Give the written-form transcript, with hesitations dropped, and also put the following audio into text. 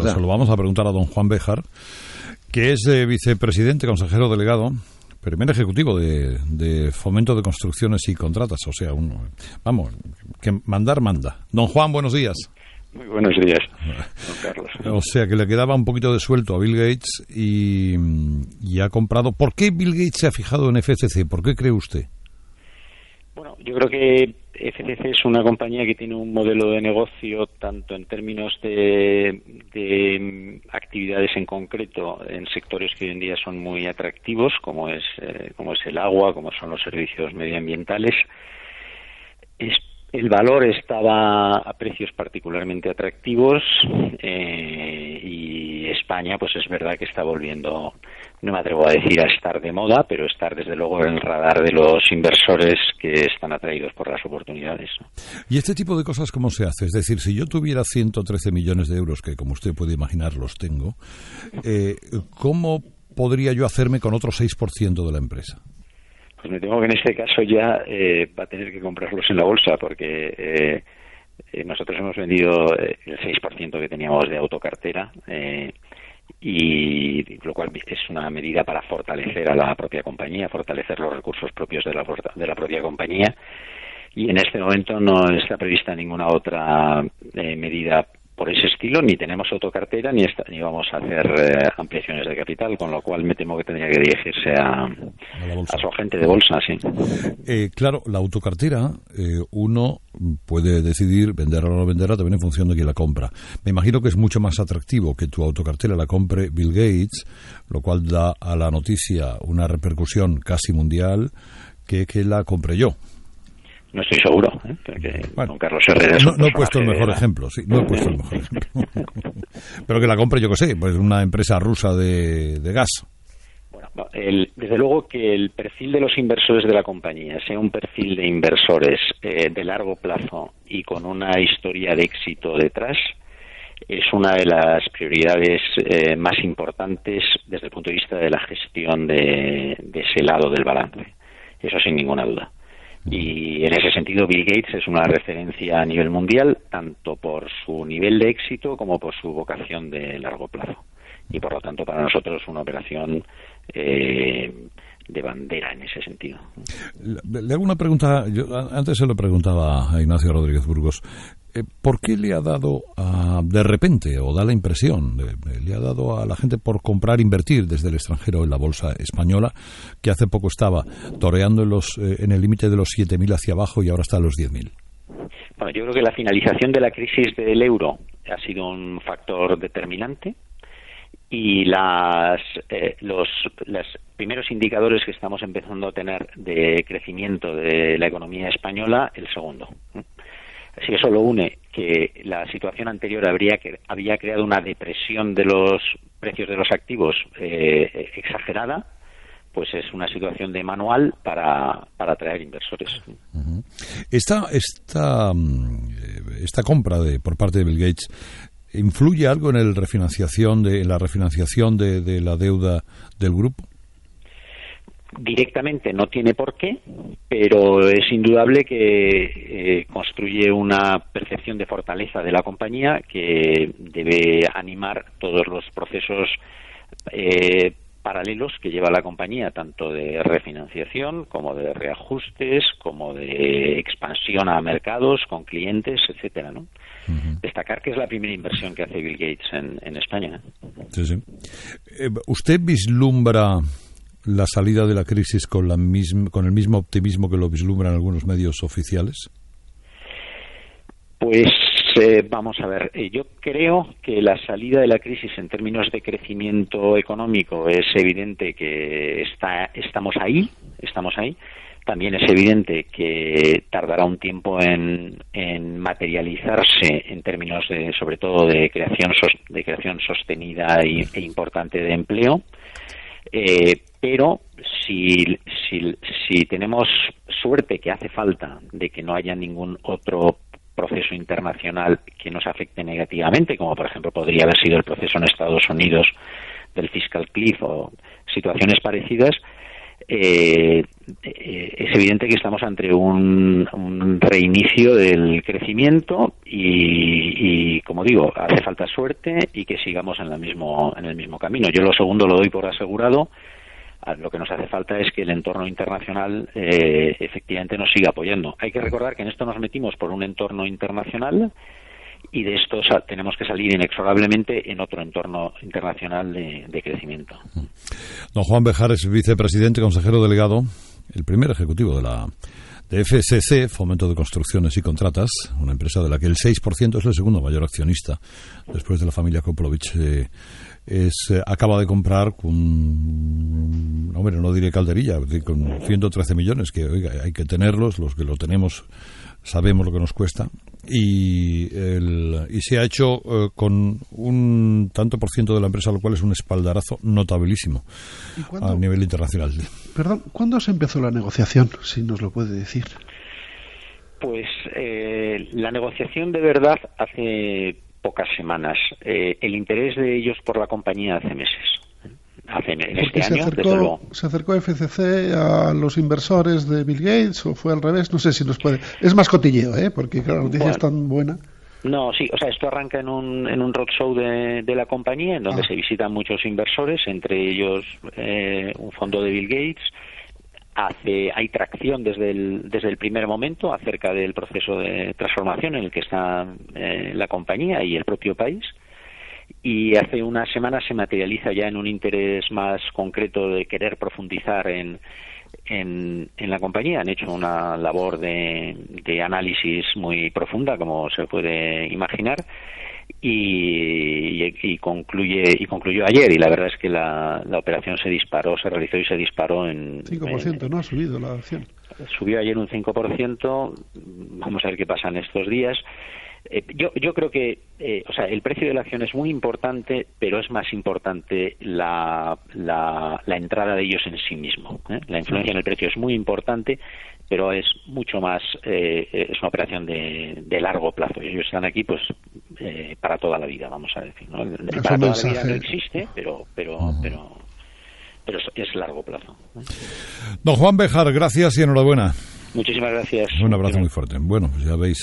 se lo vamos a preguntar a don Juan Béjar, que es vicepresidente, consejero delegado, primer ejecutivo de Fomento de Construcciones y Contratas. O sea, que mandar manda. Don Juan, buenos días. Muy buenos días, don Carlos. O sea, que le quedaba un poquito de suelto a Bill Gates y ha comprado. ¿Por qué Bill Gates se ha fijado en FCC? ¿Por qué cree usted? Bueno, yo creo que FCC es una compañía que tiene un modelo de negocio tanto en términos de actividades en concreto en sectores que hoy en día son muy atractivos, como es el agua, como son los servicios medioambientales. El valor estaba a precios particularmente atractivos y España, pues es verdad que está volviendo, no me atrevo a decir a estar de moda, pero estar desde luego en el radar de los inversores que están atraídos por las oportunidades. ¿Y este tipo de cosas cómo se hace? Es decir, si yo tuviera 113 millones de euros, que como usted puede imaginar los tengo, ¿cómo podría yo hacerme con otro 6% de la empresa? Pues me temo que en este caso ya va a tener que comprarlos en la bolsa, porque nosotros hemos vendido el 6% que teníamos de autocartera, y lo cual es una medida para fortalecer a la propia compañía, fortalecer los recursos propios de la propia compañía, y en este momento no está prevista ninguna otra medida por ese estilo, ni tenemos autocartera ni vamos a hacer ampliaciones de capital, con lo cual me temo que tendría que dirigirse a su agente de bolsa, sí. Claro, la autocartera, uno puede decidir venderla o no venderla también en función de quién la compra. Me imagino que es mucho más atractivo que tu autocartera la compre Bill Gates, lo cual da a la noticia una repercusión casi mundial, que la compre yo. No estoy seguro, porque don Carlos Herrera no he puesto el mejor ejemplo, sí, no he puesto el mejor ejemplo. Pero que la compre, yo que sé, pues una empresa rusa de gas. Bueno, desde luego que el perfil de los inversores de la compañía sea un perfil de inversores de largo plazo y con una historia de éxito detrás, es una de las prioridades más importantes desde el punto de vista de la gestión de ese lado del balance. Eso sin ninguna duda. Y en ese sentido Bill Gates es una referencia a nivel mundial, tanto por su nivel de éxito como por su vocación de largo plazo. Y por lo tanto para nosotros una operación de bandera en ese sentido. Le hago una pregunta, yo antes se lo preguntaba a Ignacio Rodríguez Burgos. ¿Por qué le ha dado de repente, o da la impresión, le ha dado a la gente por comprar, invertir desde el extranjero en la bolsa española, que hace poco estaba toreando en el límite de los 7.000 hacia abajo y ahora está a los 10.000? Bueno, yo creo que la finalización de la crisis del euro ha sido un factor determinante y los primeros indicadores que estamos empezando a tener de crecimiento de la economía española, el segundo. Si eso lo une que la situación anterior había creado una depresión de los precios de los activos exagerada, pues es una situación de manual para atraer inversores. Uh-huh. Esta compra por parte de Bill Gates ¿influye algo en la refinanciación de la deuda del grupo? Directamente no tiene por qué, pero es indudable que construye una percepción de fortaleza de la compañía que debe animar todos los procesos paralelos que lleva la compañía, tanto de refinanciación como de reajustes, como de expansión a mercados con clientes, etcétera, ¿no? Uh-huh. Destacar que es la primera inversión que hace Bill Gates en España. Sí, sí. ¿Usted vislumbra la salida de la crisis con el mismo optimismo que lo vislumbran algunos medios oficiales? Pues vamos a ver, yo creo que la salida de la crisis en términos de crecimiento económico es evidente que estamos ahí. También es evidente que tardará un tiempo en materializarse en términos sobre todo de creación sostenida e importante de empleo. Pero si tenemos suerte, que hace falta, de que no haya ningún otro proceso internacional que nos afecte negativamente, como por ejemplo podría haber sido el proceso en Estados Unidos del fiscal cliff o situaciones parecidas, es evidente que estamos ante un reinicio del crecimiento y como digo, hace falta suerte y que sigamos en el mismo camino. Yo lo segundo lo doy por asegurado. Lo que nos hace falta es que el entorno internacional efectivamente nos siga apoyando. Hay que recordar que en esto nos metimos por un entorno internacional y de esto tenemos que salir inexorablemente en otro entorno internacional de crecimiento. Don Juan Béjar es vicepresidente, consejero delegado, el primer ejecutivo de FSC, Fomento de Construcciones y Contratas, una empresa de la que el 6% es el segundo mayor accionista, después de la familia Koplovich. Acaba de comprar no diré calderilla, con 113 millones, que oiga, hay que tenerlos, los que lo tenemos sabemos lo que nos cuesta, y se ha hecho con un tanto por ciento de la empresa, lo cual es un espaldarazo notabilísimo a nivel internacional. Perdón, ¿cuándo se empezó la negociación, si nos lo puede decir? Pues la negociación de verdad hace pocas semanas. El interés de ellos por la compañía hace meses. En este año, desde luego. ¿Se acercó FCC a los inversores de Bill Gates o fue al revés? No sé si nos puede... Es más cotilleo, porque claro, la noticia es tan buena. No, sí, o sea, esto arranca en un roadshow de la compañía, en donde se visitan muchos inversores, entre ellos un fondo de Bill Gates. Hay tracción desde el primer momento acerca del proceso de transformación en el que está la compañía y el propio país. Y hace unas semanas se materializa ya en un interés más concreto de querer profundizar en la compañía. Han hecho una labor de análisis muy profunda, como se puede imaginar, y concluyó ayer, y la verdad es que la operación se realizó y se disparó en 5%, ¿no? Ha subido la acción. Subió ayer un 5%. Vamos a ver qué pasa en estos días. Yo creo que el precio de la acción es muy importante, pero es más importante la entrada de ellos en sí mismo. La influencia en el precio es muy importante, pero es mucho más, es una operación de largo plazo. Ellos están aquí pues para toda la vida, vamos a decir, ¿no? Para toda la vida no existe, pero es largo plazo. Don Juan Béjar, gracias y enhorabuena. Muchísimas gracias. Un abrazo muy fuerte. Bueno, pues ya veis.